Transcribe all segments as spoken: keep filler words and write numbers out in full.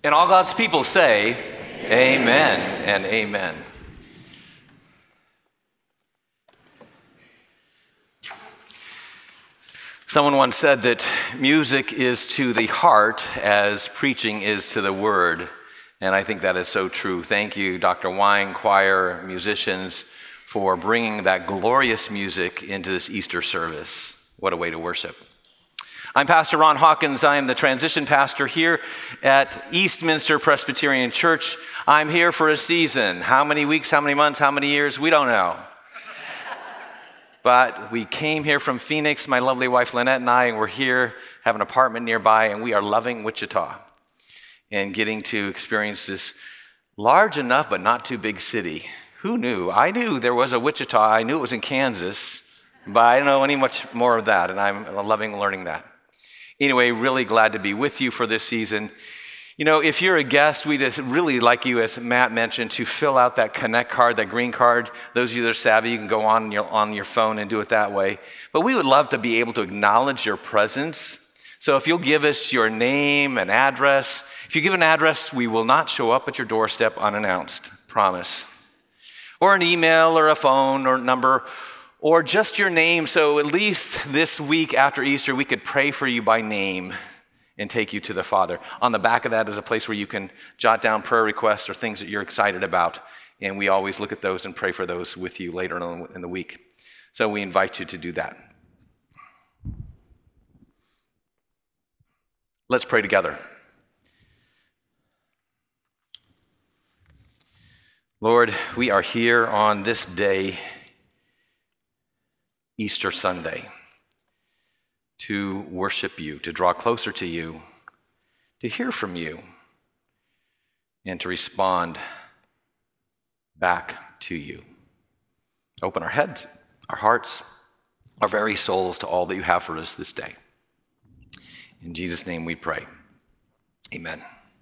And all God's people say, amen and amen. Someone once said that music is to the heart as preaching is to the word. And I think that is so true. Thank you, Doctor Wine, choir, musicians, for bringing that glorious music into this Easter service. What a way to worship. I'm Pastor Ron Hawkins. I am the transition pastor here at Eastminster Presbyterian Church. I'm here for a season. How many weeks, how many months, how many years? We don't know. But we came here from Phoenix, my lovely wife Lynette and I, and we're here, have an apartment nearby, and we are loving Wichita and getting to experience this large enough but not too big city. Who knew? I knew there was a Wichita. I knew it was in Kansas, but I don't know any much more of that, and I'm loving learning that. Anyway, really glad to be with you for this season. You know, if you're a guest, we'd just really like you, as Matt mentioned, to fill out that Connect card, that green card. Those of you that are savvy, you can go on your, on your phone and do it that way. But we would love to be able to acknowledge your presence. So if you'll give us your name and address, if you give an address, we will not show up at your doorstep unannounced, promise. Or an email or a phone or number, or just your name, so at least this week after Easter, we could pray for you by name and take you to the Father. On the back of that is a place where you can jot down prayer requests or things that you're excited about, and we always look at those and pray for those with you later in the week. So we invite you to do that. Let's pray together. Lord, we are here on this day, Easter Sunday, to worship you, to draw closer to you, to hear from you, and to respond back to you. Open our heads, our hearts, our very souls to all that you have for us this day. In Jesus' name we pray. Amen.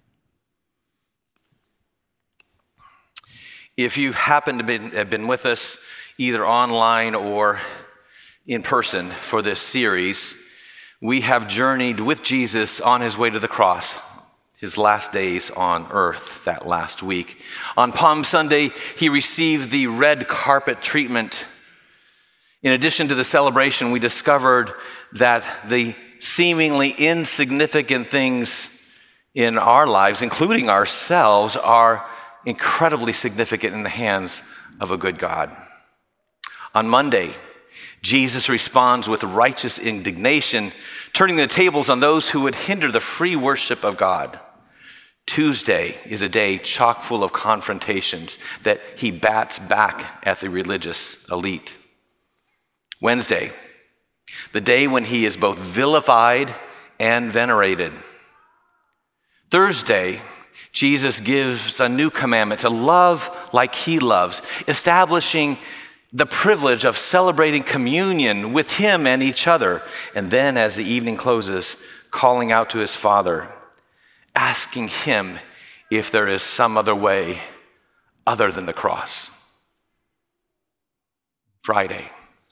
If you happen to be, have been with us either online or in person for this series, we have journeyed with Jesus on his way to the cross, his last days on earth that last week. On Palm Sunday, he received the red carpet treatment. In addition to the celebration, we discovered that the seemingly insignificant things in our lives, including ourselves, are incredibly significant in the hands of a good God. On Monday, Jesus responds with righteous indignation, turning the tables on those who would hinder the free worship of God. Tuesday is a day chock full of confrontations that he bats back at the religious elite. Wednesday, the day when he is both vilified and venerated. Thursday, Jesus gives a new commandment to love like he loves, establishing the privilege of celebrating communion with him and each other. And then as the evening closes, calling out to his Father, asking him if there is some other way other than the cross. Friday,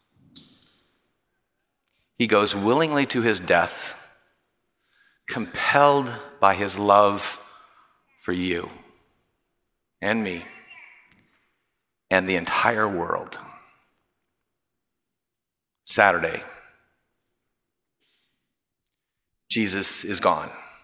he goes willingly to his death, compelled by his love for you and me and the entire world. Saturday, Jesus is gone.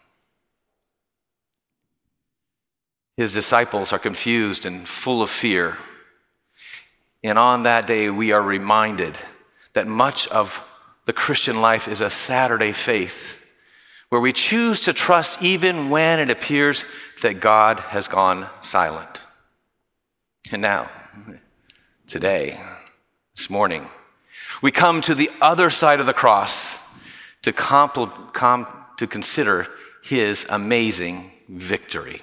His disciples are confused and full of fear. And on that day, we are reminded that much of the Christian life is a Saturday faith, where we choose to trust even when it appears that God has gone silent. And now, today, this morning, we come to the other side of the cross to, compl- com- to consider his amazing victory.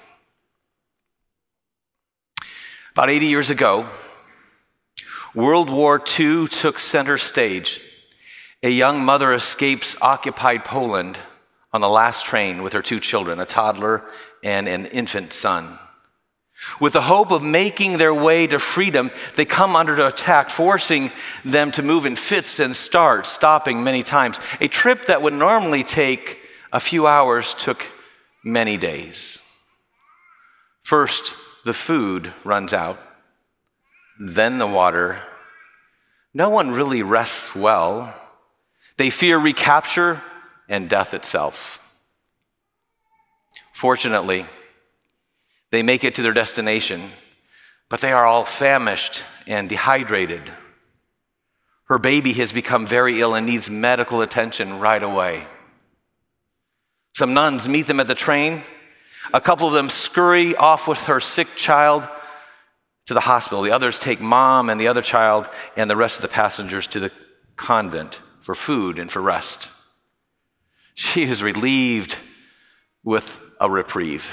About eighty years ago, World War Two took center stage. A young mother escapes occupied Poland on the last train with her two children, a toddler and an infant son. With the hope of making their way to freedom, they come under attack, forcing them to move in fits and starts, stopping many times. A trip that would normally take a few hours took many days. First, the food runs out, then the water. No one really rests well. They fear recapture and death itself. Fortunately, they make it to their destination, but they are all famished and dehydrated. Her baby has become very ill and needs medical attention right away. Some nuns meet them at the train. A couple of them scurry off with her sick child to the hospital. The others take mom and the other child and the rest of the passengers to the convent for food and for rest. She is relieved with a reprieve.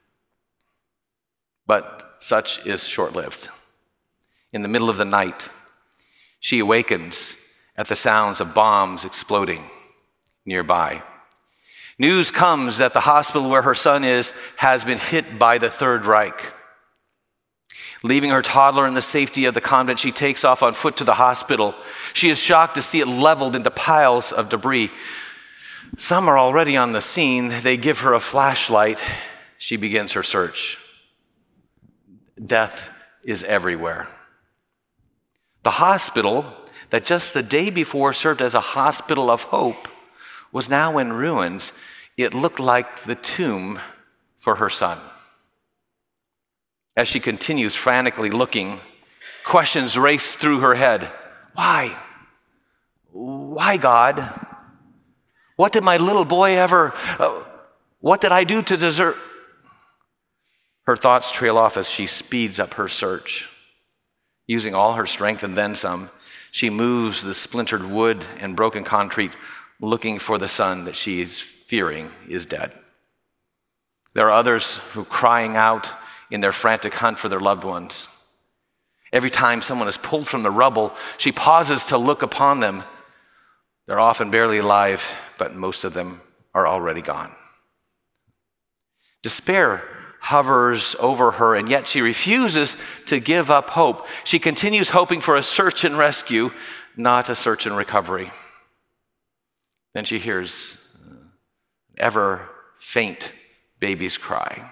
But such is short-lived. In the middle of the night, she awakens at the sounds of bombs exploding nearby. News comes that the hospital where her son is has been hit by the Third Reich. Leaving her toddler in the safety of the convent, she takes off on foot to the hospital. She is shocked to see it leveled into piles of debris. Some are already on the scene. They give her a flashlight. She begins her search. Death is everywhere. The hospital that just the day before served as a hospital of hope was now in ruins. It looked like the tomb for her son. As she continues frantically looking, questions race through her head. Why? Why, God? What did my little boy ever, uh, what did I do to deserve? Her thoughts trail off as she speeds up her search. Using all her strength and then some, she moves the splintered wood and broken concrete, looking for the son that she is fearing is dead. There are others who are crying out in their frantic hunt for their loved ones. Every time someone is pulled from the rubble, she pauses to look upon them. They're often barely alive, but most of them are already gone. Despair hovers over her, and yet she refuses to give up hope. She continues hoping for a search and rescue, not a search and recovery. Then she hears an ever faint baby's cry.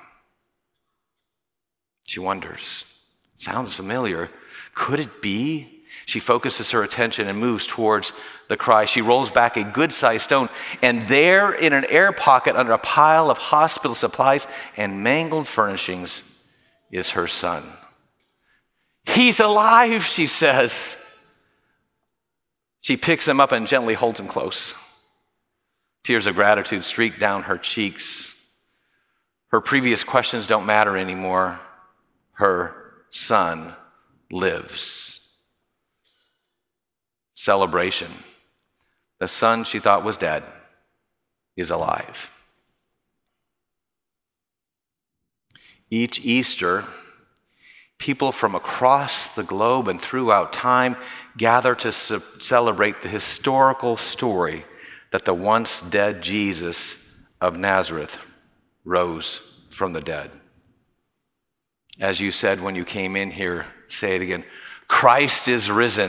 She wonders, sounds familiar. Could it be? She focuses her attention and moves towards the cry. She rolls back a good-sized stone, and there in an air pocket under a pile of hospital supplies and mangled furnishings is her son. He's alive, she says. She picks him up and gently holds him close. Tears of gratitude streak down her cheeks. Her previous questions don't matter anymore. Her son lives. Celebration. The son she thought was dead is alive. Each Easter, people from across the globe and throughout time gather to ce- celebrate the historical story that the once dead Jesus of Nazareth rose from the dead. As you said when you came in here, say it again. Christ is risen.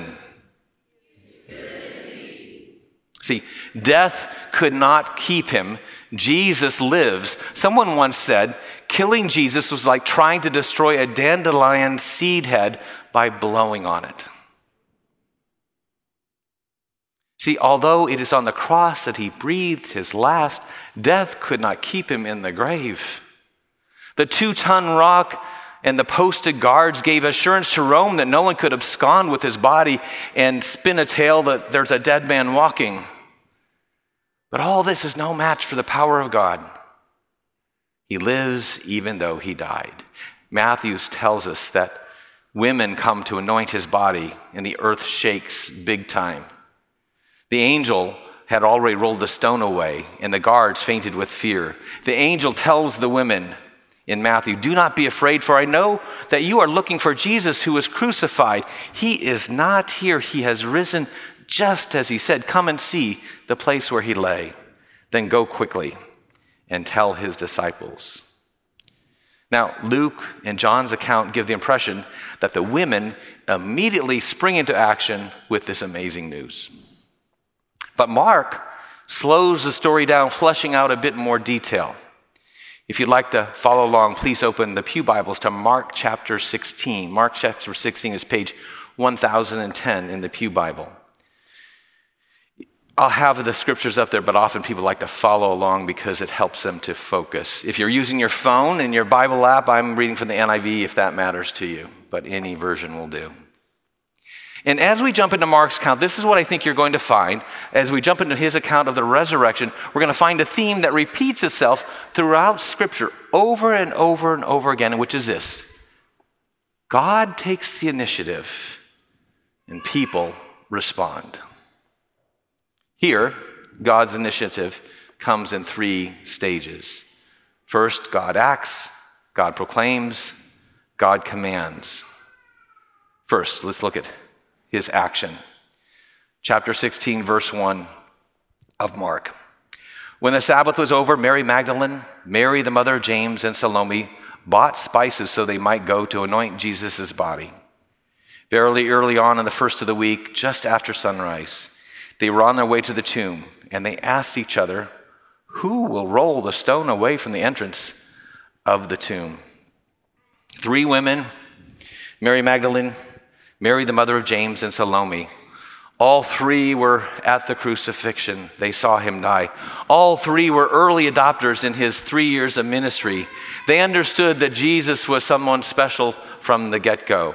See, death could not keep him. Jesus lives. Someone once said, killing Jesus was like trying to destroy a dandelion seed head by blowing on it. See, although it is on the cross that he breathed his last, death could not keep him in the grave. The two-ton rock and the posted guards gave assurance to Rome that no one could abscond with his body and spin a tale that there's a dead man walking. But all this is no match for the power of God. He lives even though he died. Matthew tells us that women come to anoint his body and the earth shakes big time. The angel had already rolled the stone away and the guards fainted with fear. The angel tells the women in Matthew, do not be afraid, for I know that you are looking for Jesus who was crucified. He is not here. He has risen just as he said. Come and see the place where he lay. Then go quickly and tell his disciples. Now, Luke and John's account give the impression that the women immediately spring into action with this amazing news. But Mark slows the story down, fleshing out a bit more detail. If you'd like to follow along, please open the Pew Bibles to Mark chapter sixteen. Mark chapter sixteen is page one thousand ten in the Pew Bible. I'll have the scriptures up there, but often people like to follow along because it helps them to focus. If you're using your phone in your Bible app, I'm reading from the N I V if that matters to you, but any version will do. And as we jump into Mark's account, this is what I think you're going to find. As we jump into his account of the resurrection, we're going to find a theme that repeats itself throughout Scripture over and over and over again, which is this: God takes the initiative and people respond. Here, God's initiative comes in three stages. First, God acts, God proclaims, God commands. First, let's look at his action. Chapter sixteen, verse one of Mark. When the Sabbath was over, Mary Magdalene, Mary the mother of James, and Salome bought spices so they might go to anoint Jesus' body. Very early on in the first of the week, just after sunrise, they were on their way to the tomb, and they asked each other, "Who will roll the stone away from the entrance of the tomb?" Three women, Mary Magdalene, Mary, the mother of James, and Salome. All three were at the crucifixion. They saw him die. All three were early adopters in his three years of ministry. They understood that Jesus was someone special from the get-go.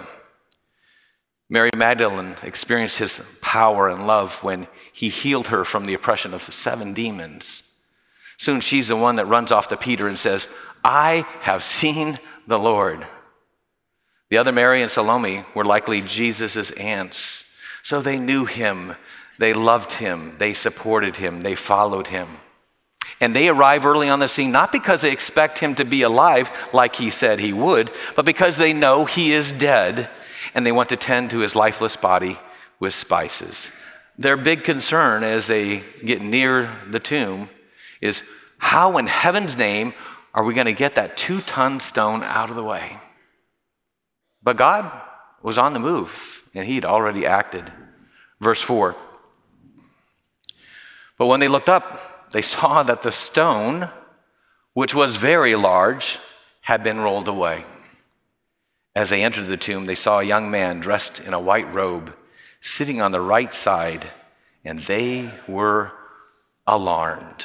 Mary Magdalene experienced his power and love when he healed her from the oppression of seven demons. Soon she's the one that runs off to Peter and says, "I have seen the Lord." The other Mary and Salome were likely Jesus' aunts. So they knew him, they loved him, they supported him, they followed him. And they arrive early on the scene, not because they expect him to be alive like he said he would, but because they know he is dead and they want to tend to his lifeless body with spices. Their big concern as they get near the tomb is, how in heaven's name are we going to get that two-ton stone out of the way? But God was on the move, and he'd already acted. Verse four. But when they looked up, they saw that the stone, which was very large, had been rolled away. As they entered the tomb, they saw a young man dressed in a white robe, sitting on the right side, and they were alarmed.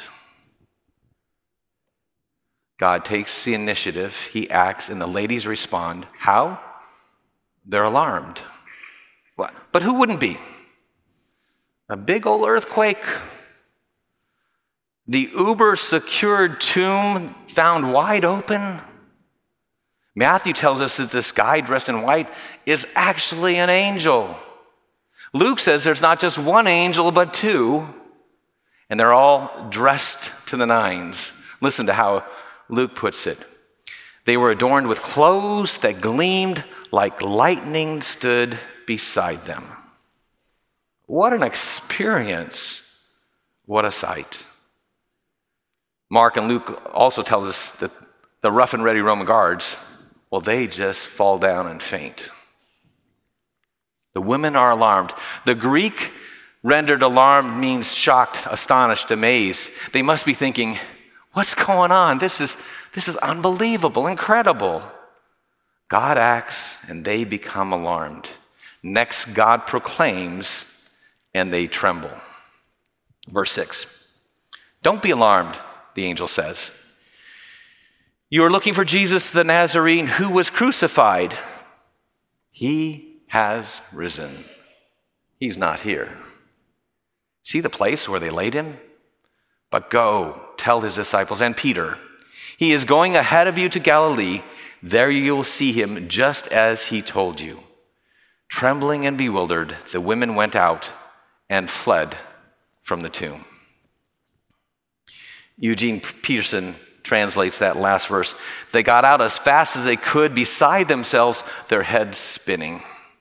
God takes the initiative, he acts, and the ladies respond. How? They're alarmed. But who wouldn't be? A big old earthquake. The uber-secured tomb found wide open. Matthew tells us that this guy dressed in white is actually an angel. Luke says there's not just one angel, but two, and they're all dressed to the nines. Listen to how Luke puts it. They were adorned with clothes that gleamed like lightning stood beside them. What an experience. What a sight. Mark and Luke also tell us that the rough and ready Roman guards, well, they just fall down and faint. The women are alarmed. The Greek rendered alarmed means shocked, astonished, amazed. They must be thinking, what's going on? This is, this is unbelievable, incredible. God acts and they become alarmed. Next, God proclaims and they tremble. Verse six. Don't be alarmed, the angel says. You are looking for Jesus the Nazarene who was crucified. He has risen. He's not here. See the place where they laid him? But go, tell his disciples and Peter, he is going ahead of you to Galilee. There you will see him just as he told you. Trembling and bewildered, the women went out and fled from the tomb. Eugene Peterson translates that last verse. They got out as fast as they could, beside themselves, their heads spinning.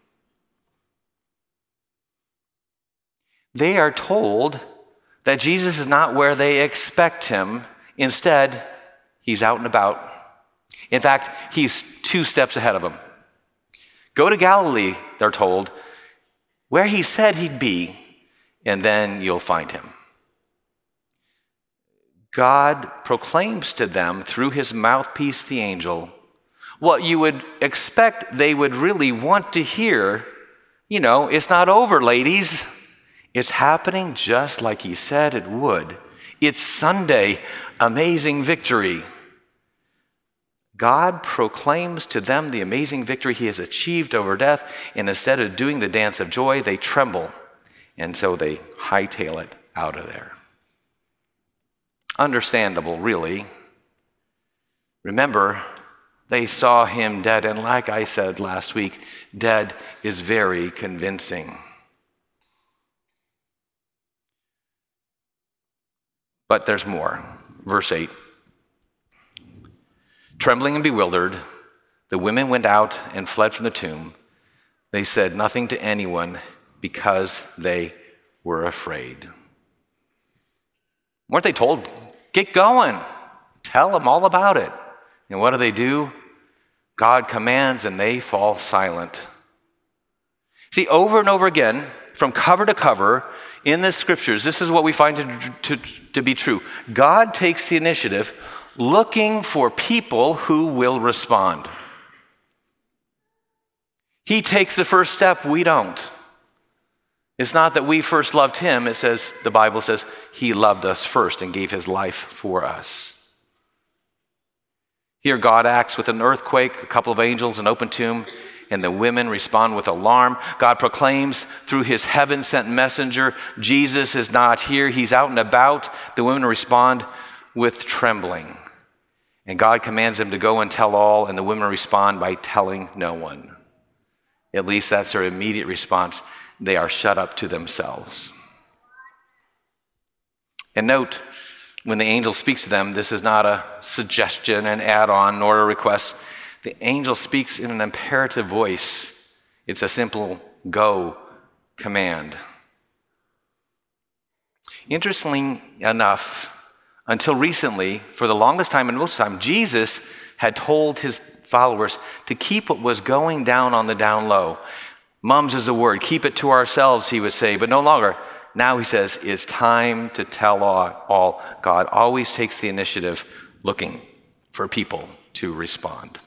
They are told that Jesus is not where they expect him. Instead, he's out and about. In fact, he's two steps ahead of them. Go to Galilee, they're told, where he said he'd be, and then you'll find him. God proclaims to them through his mouthpiece, the angel, what you would expect they would really want to hear. You know, it's not over, ladies. It's happening just like he said it would. It's Sunday, amazing victory. God proclaims to them the amazing victory he has achieved over death, and instead of doing the dance of joy, they tremble, and so they hightail it out of there. Understandable, really. Remember, they saw him dead, and like I said last week, dead is very convincing. But there's more. Verse eight. Trembling and bewildered, the women went out and fled from the tomb. They said nothing to anyone because they were afraid. Weren't they told, get going, tell them all about it? And what do they do? God commands and they fall silent. See, over and over again, from cover to cover, in the scriptures, this is what we find to, to, to be true. God takes the initiative looking for people who will respond. He takes the first step, we don't. It's not that we first loved him. It says, the Bible says, he loved us first and gave his life for us. Here God acts with an earthquake, a couple of angels, an open tomb, and the women respond with alarm. God proclaims through his heaven-sent messenger, Jesus is not here, he's out and about. The women respond with trembling. And God commands them to go and tell all, and the women respond by telling no one. At least that's their immediate response. They are shut up to themselves. And note, when the angel speaks to them, this is not a suggestion, an add-on, nor a request. The angel speaks in an imperative voice. It's a simple go command. Interestingly enough, until recently, for the longest time and most time, Jesus had told his followers to keep what was going down on the down low. Mums is a word. Keep it to ourselves, he would say, but no longer. Now he says, it's time to tell all. God always takes the initiative looking for people to respond.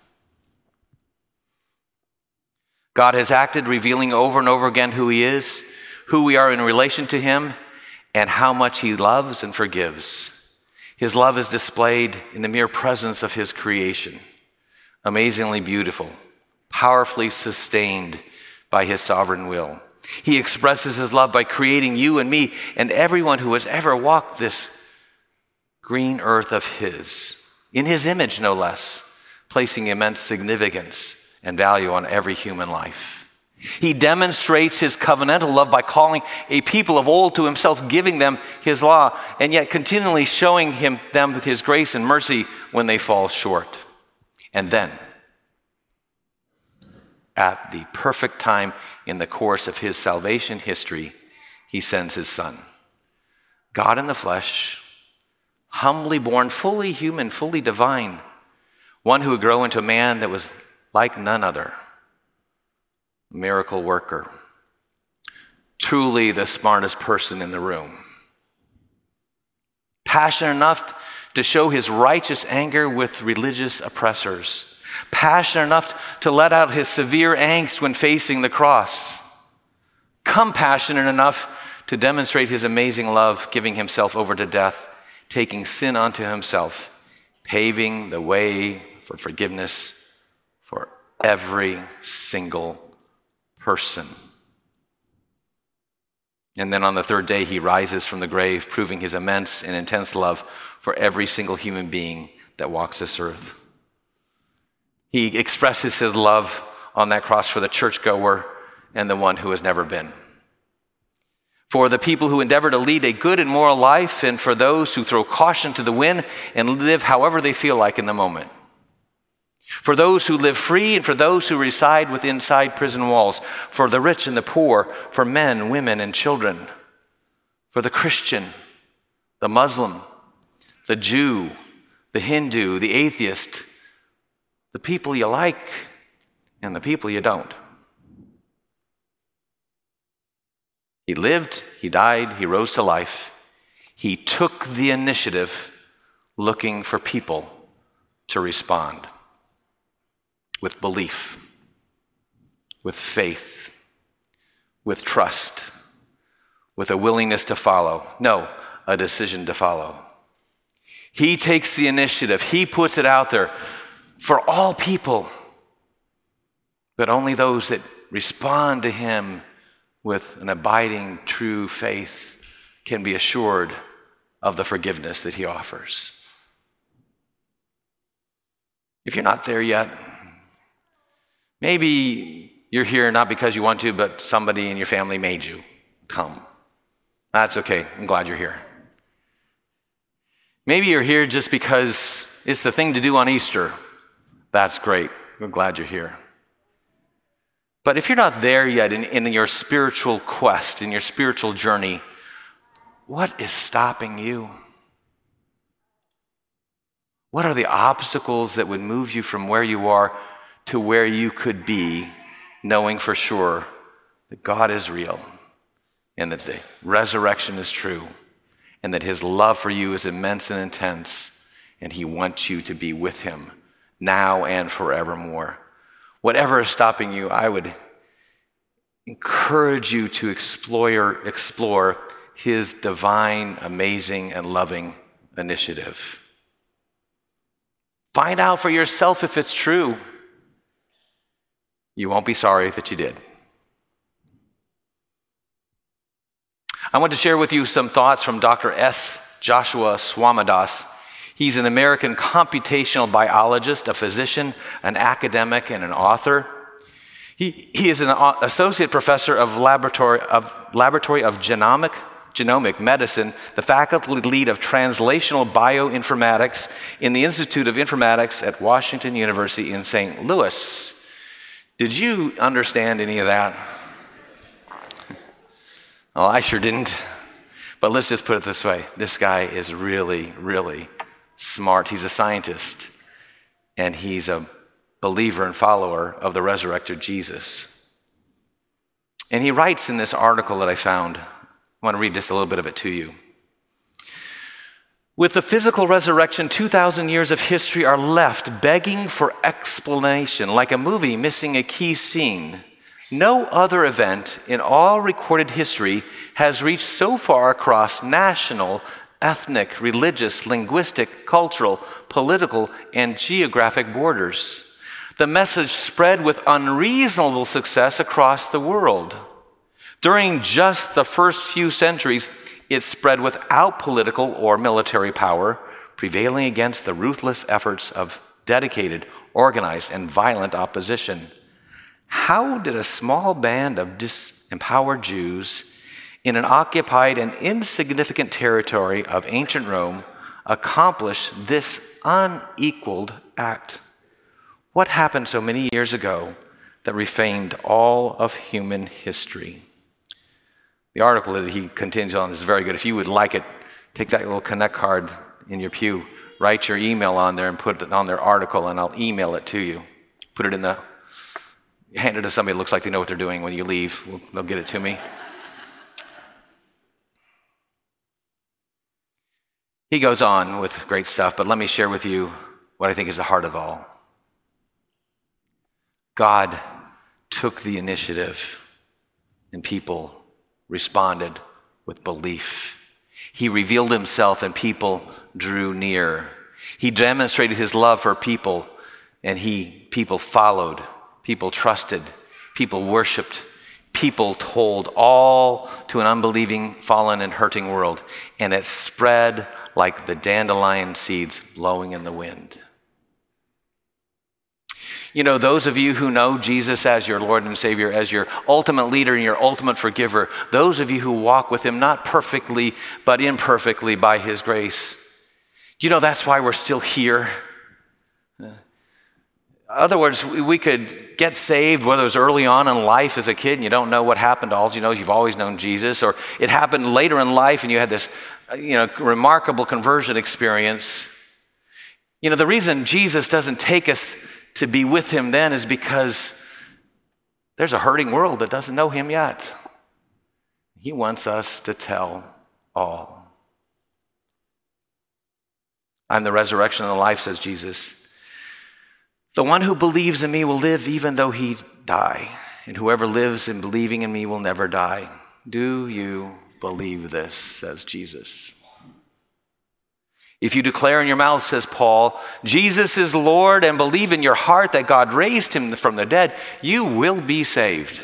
God has acted, revealing over and over again who he is, who we are in relation to him, and how much he loves and forgives. His love is displayed in the mere presence of his creation, amazingly beautiful, powerfully sustained by his sovereign will. He expresses his love by creating you and me and everyone who has ever walked this green earth of his, in his image no less, placing immense significance and value on every human life. He demonstrates his covenantal love by calling a people of old to himself, giving them his law, and yet continually showing him them with his grace and mercy when they fall short. And then, at the perfect time in the course of his salvation history, he sends his son, God in the flesh, humbly born, fully human, fully divine, one who would grow into a man that was like none other. Miracle worker, truly the smartest person in the room, passionate enough to show his righteous anger with religious oppressors, passionate enough to let out his severe angst when facing the cross, compassionate enough to demonstrate his amazing love, giving himself over to death, taking sin onto himself, paving the way for forgiveness for every single person. And then on the third day, he rises from the grave, proving his immense and intense love for every single human being that walks this earth. He expresses his love on that cross for the churchgoer and the one who has never been. For the people who endeavor to lead a good and moral life, and for those who throw caution to the wind and live however they feel like in the moment. For those who live free and for those who reside within inside prison walls, for the rich and the poor, for men, women, and children, for the Christian, the Muslim, the Jew, the Hindu, the atheist, the people you like and the people you don't. He lived, he died, he rose to life. He took the initiative looking for people to respond with belief, with faith, with trust, with a willingness to follow. No, a decision to follow. He takes the initiative. He puts it out there for all people, but only those that respond to him with an abiding, true faith can be assured of the forgiveness that he offers. If you're not there yet, maybe you're here not because you want to, but somebody in your family made you come. That's okay. I'm glad you're here. Maybe you're here just because it's the thing to do on Easter. That's great. We're glad you're here. But if you're not there yet in, in your spiritual quest, in your spiritual journey, what is stopping you? What are the obstacles that would move you from where you are to where you could be, knowing for sure that God is real and that the resurrection is true and that his love for you is immense and intense and he wants you to be with him now and forevermore? Whatever is stopping you, I would encourage you to explore, explore his divine, amazing, and loving initiative. Find out for yourself if it's true. You won't be sorry that you did. I want to share with you some thoughts from Doctor S. Joshua Swamidass. He's an American computational biologist, a physician, an academic, and an author. He, he is an associate professor of laboratory of, laboratory of genomic, genomic medicine, the faculty lead of translational bioinformatics in the Institute of Informatics at Washington University in Saint Louis. Did you understand any of that? Well, I sure didn't. But let's just put it this way. This guy is really, really smart. He's a scientist, and he's a believer and follower of the resurrected Jesus. And he writes in this article that I found, I want to read just a little bit of it to you. With the physical resurrection, two thousand years of history are left begging for explanation, like a movie missing a key scene. No other event in all recorded history has reached so far across national, ethnic, religious, linguistic, cultural, political, and geographic borders. The message spread with unreasonable success across the world. During just the first few centuries, it spread without political or military power, prevailing against the ruthless efforts of dedicated, organized, and violent opposition. How did a small band of disempowered Jews in an occupied and insignificant territory of ancient Rome accomplish this unequaled act? What happened so many years ago that refamed all of human history? The article that he continues on is very good. If you would like it, take that little Connect card in your pew, write your email on there and put it on their article, and I'll email it to you. Put it in the, hand it to somebody that looks like they know what they're doing when you leave. They'll get it to me. He goes on with great stuff, but let me share with you what I think is the heart of all. God took the initiative, and people responded with belief. He revealed himself, and people drew near. He demonstrated his love for people, and he people followed. People trusted. People worshiped. People told, all to an unbelieving, fallen, and hurting world. And it spread like the dandelion seeds blowing in the wind. You know, those of you who know Jesus as your Lord and Savior, as your ultimate leader and your ultimate forgiver, those of you who walk with him, not perfectly, but imperfectly by his grace, you know that's why we're still here. In other words, we could get saved, whether it was early on in life as a kid and you don't know what happened. All you know is you've always known Jesus, or it happened later in life and you had this, you know, remarkable conversion experience. You know, the reason Jesus doesn't take us to be with him then is because there's a hurting world that doesn't know him yet. He wants us to tell all. I'm the resurrection and the life, says Jesus. The one who believes in me will live even though he die, and whoever lives in believing in me will never die. Do you believe this, says Jesus? If you declare in your mouth, says Paul, Jesus is Lord, and believe in your heart that God raised him from the dead, you will be saved.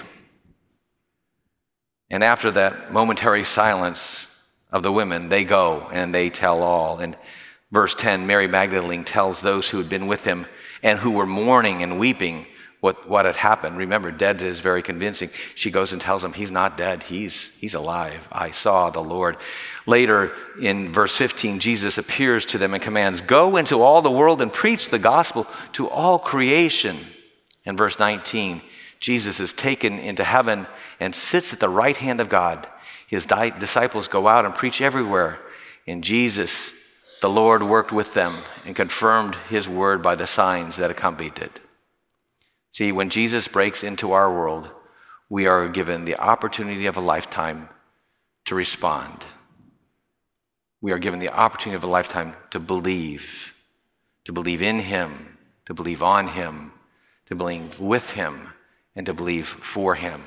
And after that momentary silence of the women, they go and they tell all. In verse ten, Mary Magdalene tells those who had been with him and who were mourning and weeping what, what had happened. Remember, dead is very convincing. She goes and tells them, he's not dead, he's, he's alive. I saw the Lord. Later in verse fifteen, Jesus appears to them and commands, go into all the world and preach the gospel to all creation. In verse nineteen, Jesus is taken into heaven and sits at the right hand of God. His di- disciples go out and preach everywhere. And Jesus, the Lord, worked with them and confirmed his word by the signs that accompanied it. See, when Jesus breaks into our world, we are given the opportunity of a lifetime to respond. We are given the opportunity of a lifetime to believe, to believe in him, to believe on him, to believe with him, and to believe for him.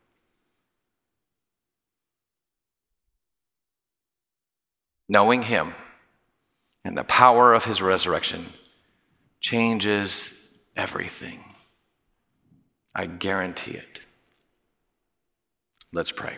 Knowing him and the power of his resurrection changes everything. I guarantee it. Let's pray.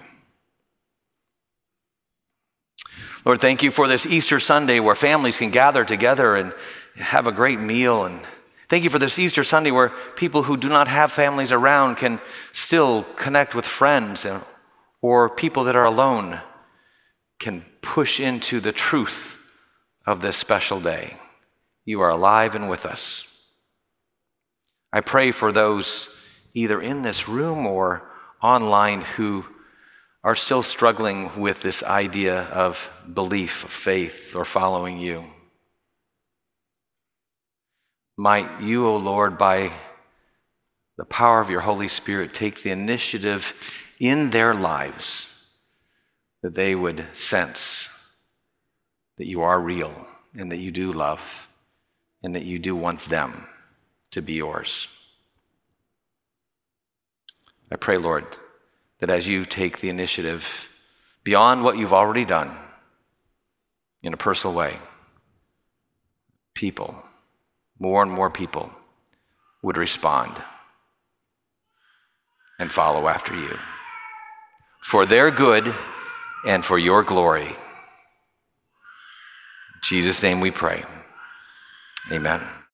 Lord, thank you for this Easter Sunday where families can gather together and have a great meal. And thank you for this Easter Sunday where people who do not have families around can still connect with friends, and, or people that are alone can push into the truth of this special day. You are alive and with us. I pray for those either in this room or online who are still struggling with this idea of belief, of faith, or following you. Might you, O Lord, by the power of your Holy Spirit, take the initiative in their lives that they would sense that you are real and that you do love and that you do want them to be yours. I pray, Lord, that as you take the initiative beyond what you've already done in a personal way, people, more and more people, would respond and follow after you for their good and for your glory. In Jesus' name we pray. Amen.